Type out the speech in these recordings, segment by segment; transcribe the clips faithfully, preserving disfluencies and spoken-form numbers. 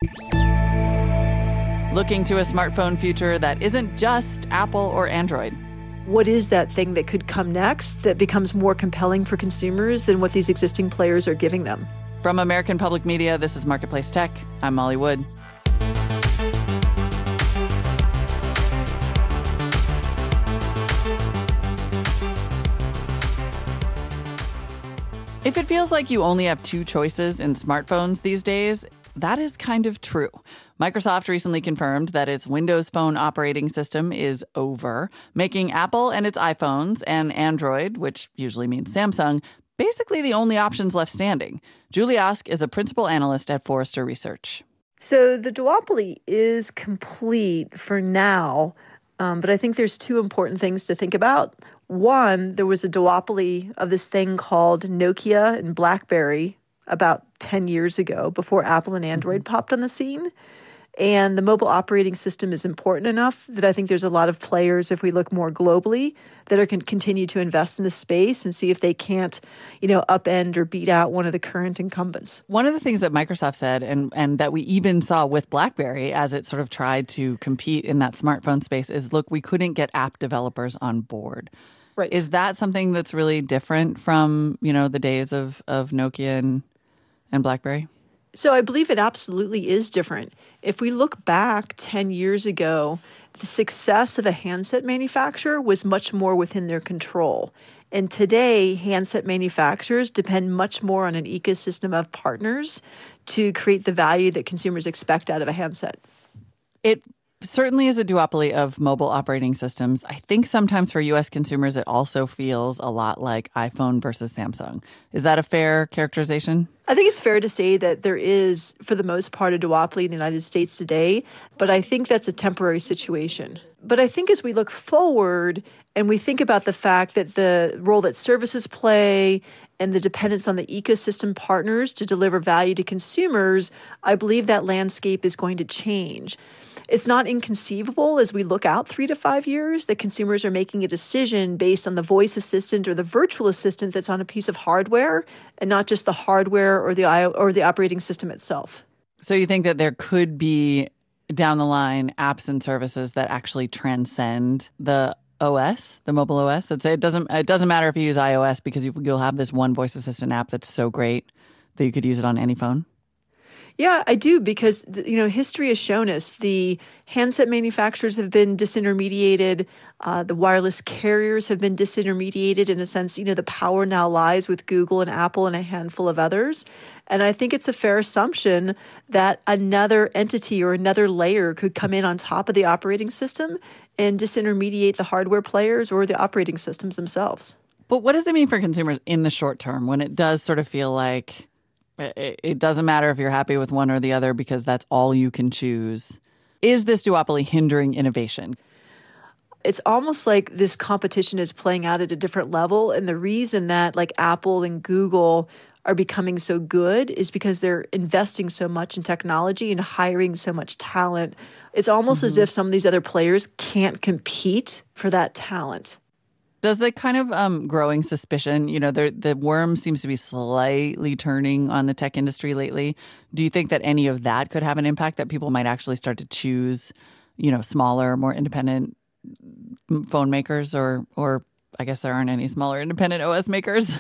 Looking to a smartphone future that isn't just Apple or Android. What is that thing that could come next that becomes more compelling for consumers than what these existing players are giving them? From American Public Media, this is Marketplace Tech. I'm Molly Wood. If it feels like you only have two choices in smartphones these days, that is kind of true. Microsoft recently confirmed that its Windows Phone operating system is over, making Apple and its iPhones and Android, which usually means Samsung, basically the only options left standing. Julie Osk is a principal analyst at Forrester Research. So the duopoly is complete for now, um, but I think there's two important things to think about. One, there was a duopoly of this thing called Nokia and BlackBerry about ten years ago before Apple and Android mm-hmm. popped on the scene. And the mobile operating system is important enough that I think there's a lot of players, if we look more globally, that are going to continue to invest in this space and see if they can't, you know, upend or beat out one of the current incumbents. One of the things that Microsoft said, and, and that we even saw with BlackBerry as it sort of tried to compete in that smartphone space, is, look, we couldn't get app developers on board. Right. Is that something that's really different from, you know, the days of, of Nokia and, and BlackBerry? So I believe it absolutely is different. If we look back ten years ago, the success of a handset manufacturer was much more within their control. And today, handset manufacturers depend much more on an ecosystem of partners to create the value that consumers expect out of a handset. It certainly is a duopoly of mobile operating systems. I think sometimes for U S consumers, it also feels a lot like iPhone versus Samsung. Is that a fair characterization? I think it's fair to say that there is, for the most part, a duopoly in the United States today, but I think that's a temporary situation. But I think as we look forward and we think about the fact that the role that services play and the dependence on the ecosystem partners to deliver value to consumers, I believe that landscape is going to change. It's not inconceivable as we look out three to five years that consumers are making a decision based on the voice assistant or the virtual assistant that's on a piece of hardware and not just the hardware or the or the operating system itself. So you think that there could be down the line apps and services that actually transcend the O S, the mobile O S? It's, it doesn't it doesn't matter if you use iOS because you, you'll have this one voice assistant app that's so great that you could use it on any phone? Yeah, I do, because, you know, history has shown us the handset manufacturers have been disintermediated. Uh, the wireless carriers have been disintermediated. In a sense, you know, the power now lies with Google and Apple and a handful of others. And I think it's a fair assumption that another entity or another layer could come in on top of the operating system and disintermediate the hardware players or the operating systems themselves. But what does it mean for consumers in the short term when it does sort of feel like it doesn't matter if you're happy with one or the other because that's all you can choose? Is this duopoly hindering innovation? It's almost like this competition is playing out at a different level. And the reason that like Apple and Google are becoming so good is because they're investing so much in technology and hiring so much talent. It's almost mm-hmm. as if some of these other players can't compete for that talent. Does the kind of um, growing suspicion, you know, the, the worm seems to be slightly turning on the tech industry lately. Do you think that any of that could have an impact, that people might actually start to choose, you know, smaller, more independent phone makers, or, or I guess there aren't any smaller independent O S makers?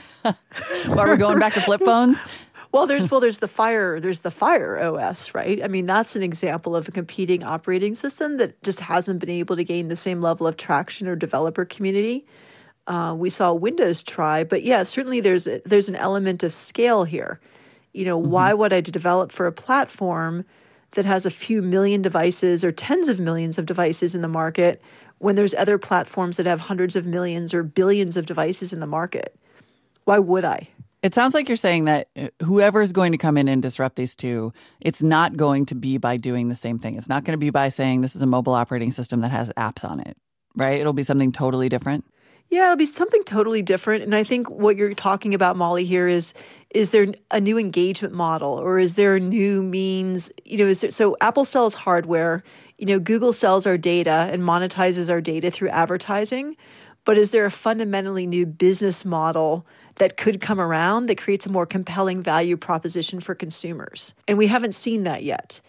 Are we going back to flip phones? Well, there's well, there's the Fire, there's the Fire O S, right? I mean, that's an example of a competing operating system that just hasn't been able to gain the same level of traction or developer community. Uh, we saw Windows try, but yeah, certainly there's a, there's an element of scale here. You know, mm-hmm. why would I develop for a platform that has a few million devices or tens of millions of devices in the market when there's other platforms that have hundreds of millions or billions of devices in the market? Why would I? It sounds like you're saying that whoever is going to come in and disrupt these two, it's not going to be by doing the same thing. It's not going to be by saying this is a mobile operating system that has apps on it, right? It'll be something totally different. Yeah, it'll be something totally different. And I think what you're talking about, Molly, here is, is there a new engagement model, or is there a new means? You know, is there, so Apple sells hardware, you know, Google sells our data and monetizes our data through advertising. But is there a fundamentally new business model that could come around that creates a more compelling value proposition for consumers? And we haven't seen that yet.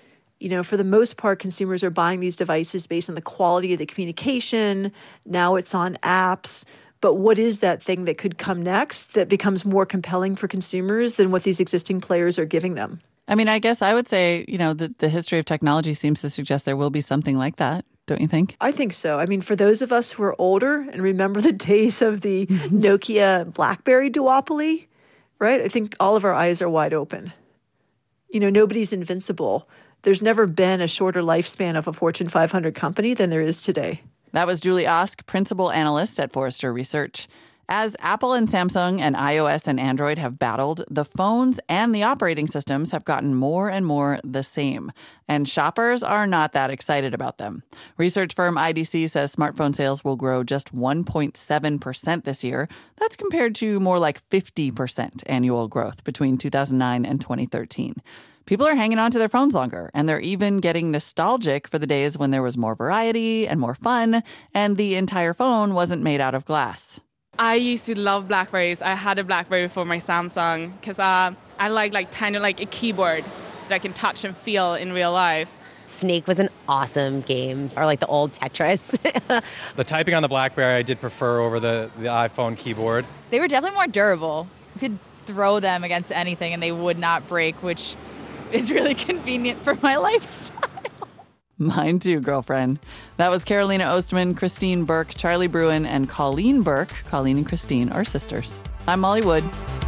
You know, for the most part, consumers are buying these devices based on the quality of the communication. Now it's on apps. But what is that thing that could come next that becomes more compelling for consumers than what these existing players are giving them? I mean, I guess I would say, you know, the, the history of technology seems to suggest there will be something like that. Don't you think? I think so. I mean, for those of us who are older and remember the days of the Nokia BlackBerry duopoly, right? I think all of our eyes are wide open. You know, nobody's invincible. There's never been a shorter lifespan of a Fortune five hundred company than there is today. That was Julie Osk, principal analyst at Forrester Research. As Apple and Samsung and iOS and Android have battled, the phones and the operating systems have gotten more and more the same. And shoppers are not that excited about them. Research firm I D C says smartphone sales will grow just one point seven percent this year. That's compared to more like fifty percent annual growth between two thousand nine and twenty thirteen. People are hanging on to their phones longer, and they're even getting nostalgic for the days when there was more variety and more fun, and the entire phone wasn't made out of glass. I used to love Blackberries. I had a Blackberry before my Samsung because uh, I like like kind of like a keyboard that I can touch and feel in real life. Snake was an awesome game, or like the old Tetris. The typing on the Blackberry I did prefer over the, the iPhone keyboard. They were definitely more durable. You could throw them against anything and they would not break, which is really convenient for my lifestyle. Mine too, girlfriend. That was Carolina Ostman, Christine Burke, Charlie Bruin, and Colleen Burke. Colleen and Christine are sisters. I'm Molly Wood.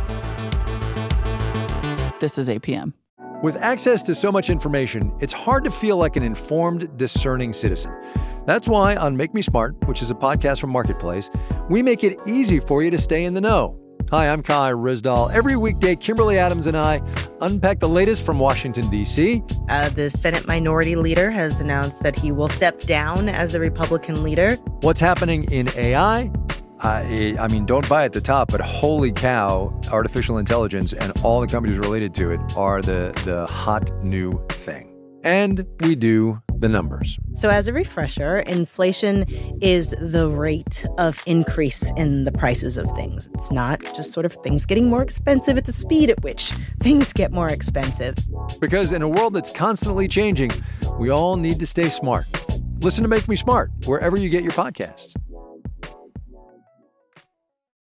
This is A P M. With access to so much information, it's hard to feel like an informed, discerning citizen. That's why on Make Me Smart, which is a podcast from Marketplace, we make it easy for you to stay in the know. Hi, I'm Kai Ryssdal. Every weekday, Kimberly Adams and I unpack the latest from Washington, D C. Uh, the Senate Minority Leader has announced that he will step down as the Republican leader. What's happening in A I? Uh, I mean, don't buy at the top, but holy cow, artificial intelligence and all the companies related to it are the, the hot new thing. And we do the numbers. So as a refresher, inflation is the rate of increase in the prices of things. It's not just sort of things getting more expensive. It's a speed at which things get more expensive. Because in a world that's constantly changing, we all need to stay smart. Listen to Make Me Smart wherever you get your podcasts.